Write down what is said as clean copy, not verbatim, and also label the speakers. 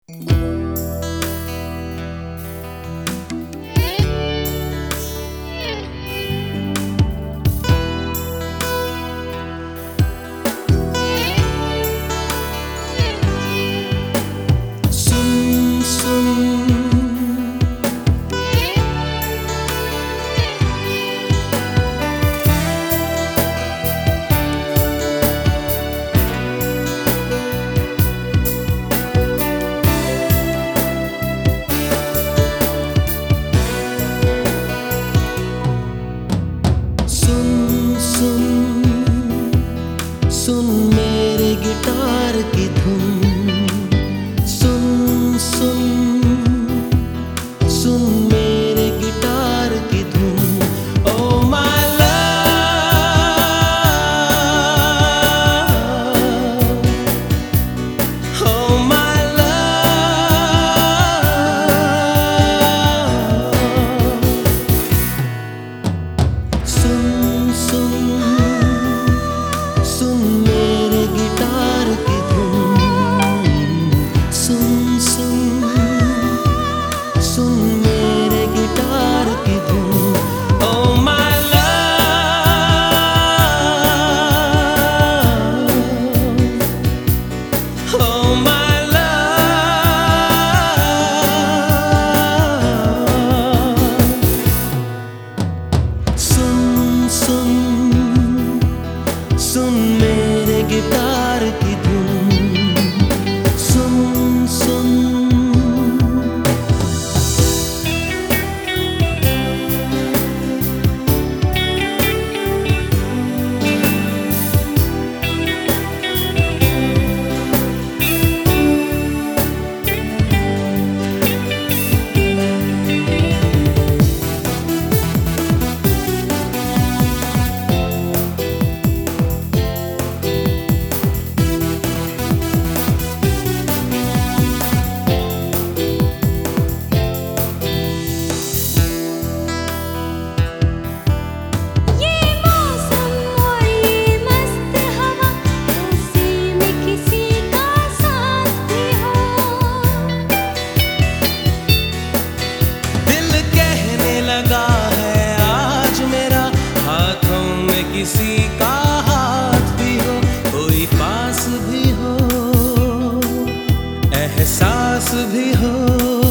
Speaker 1: सुन मेरे गिटार की धुन, सुन सुन सुन मेरे गिटार की धुन। Oh my love, oh my love, सुन सुन सुन मेरे गिटार की धुन, सुन सुन सुन मेरे गिटार की धुन। Oh my love, oh my love, सुन सुन सुन मेरे गिटार की धुन, सुन सुन। किसी का हाथ भी हो, कोई पास भी हो, एहसास भी हो।